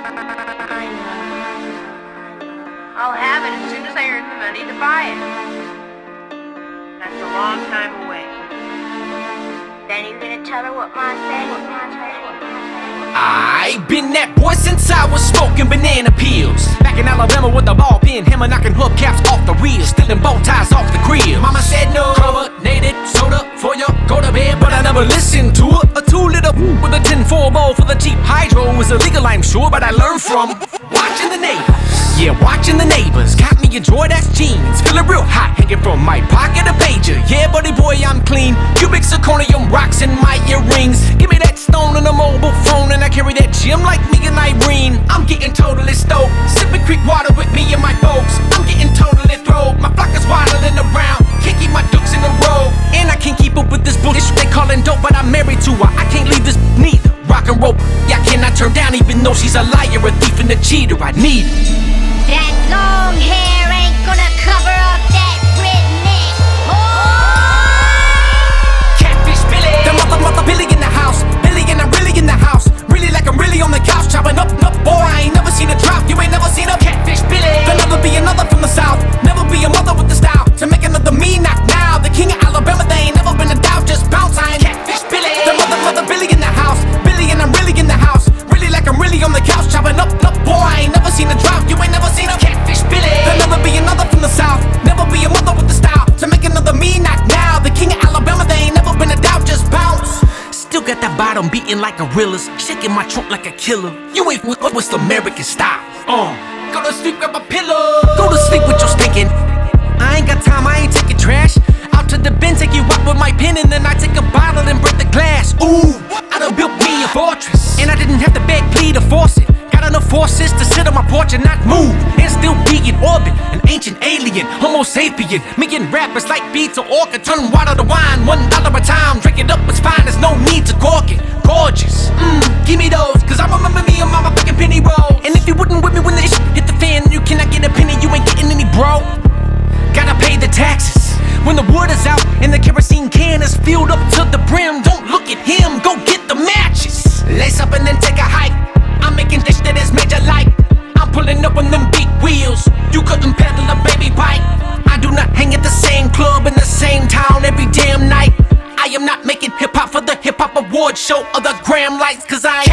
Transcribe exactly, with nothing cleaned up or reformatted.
I know. I'll have it as soon as I earn the money to buy it. That's a long time away. Then you gonna tell her what Ma said? What Ma said? What Ma said? I been that boy since I was smoking banana peels. Back in Alabama with the ball pin, hammer knocking hubcaps off the wheels, stealing bow ties off the grill. Mama said no carbonated soda for you, go to bed, but I never listened to her. A two liter with a tin four bowl for the cheap hydro was illegal, I'm sure, but I learned from watching the neighbors. Yeah, watching the neighbors got me a Jordache jeans, feeling real hot, hanging from my pocket a pager. Yeah, buddy boy, I'm clean. Cubic zirconium rocks in my earrings. Give me that stone and a mobile phone, and I carry that gym like me and Irene. I'm getting totally stoked, sipping creek water with me and my folks. I'm getting totally throwed. My flock is wildin' around, can't keep my ducks in a row, and I can't keep up with this bullshit they callin' dope, but I'm married to her. I can't leave this neither. Rock and roll, yeah, I cannot turn down, even though she's a liar, a thief, and a cheater. I need her. That long hair ain't gonna cover up that redneck. Oh! Catfish Billy, the mother mother Billy in the house, Billy and I'm really in the house, really like I'm really on the couch, chopping up, up. Boy, I ain't never seen a drop, you ain't never seen a Catfish Billy. There'll never be another from the south, never be a mother with the style to make another me knock now. The king of Alabama, they ain't never been a doubt, just bounce. I ain't Catfish Billy, the mother mother Billy in the house, Billy and I'm really in the house, really like I'm really on the couch, chopping up, up. Boy, I ain't never seen a drop, you ain't never seen a Catfish Billy. There'll never be another from the south, never be a mother with the style to make another me knock now. The king of Alabama, they ain't never been a doubt, just bounce. Still got that bottom beating like gorillas, shaking my trunk like a killer. You ain't with what's American style. Uh, go to sleep, grab a pillow. Go to sleep with your stinking. I ain't got time, I ain't taking trash. Out to the bin, take you out with my pen, and then I take a bottle and break the glass. Ooh, I done built me a fortress, and I didn't have to beg, plead, or force it. Got enough forces to sit on my porch and not move, and still be in orbit. An ancient alien, homo sapien. Me and rappers like beats or orchid, turn water to wine, one dollar a time. Drink it up, it's fine, there's no need to cork it. Gorgeous, mmm, give me those, cause I remember me and mama fucking penny rolls. And if you wouldn't with me when the shit hit the fan, you cannot get a penny, you ain't getting any, bro. Gotta pay the taxes when the wood is out and the kerosene can is filled up to the brim. Don't look at him, go get the matches. Lace up and then take a hike. I'm making this that is major like. I'm pulling up on them big wheels. You couldn't pedal a baby bike. I do not hang at the same club in the same town every damn night. I am not making hip hop for the hip hop award show or the gram lights, cause I ain't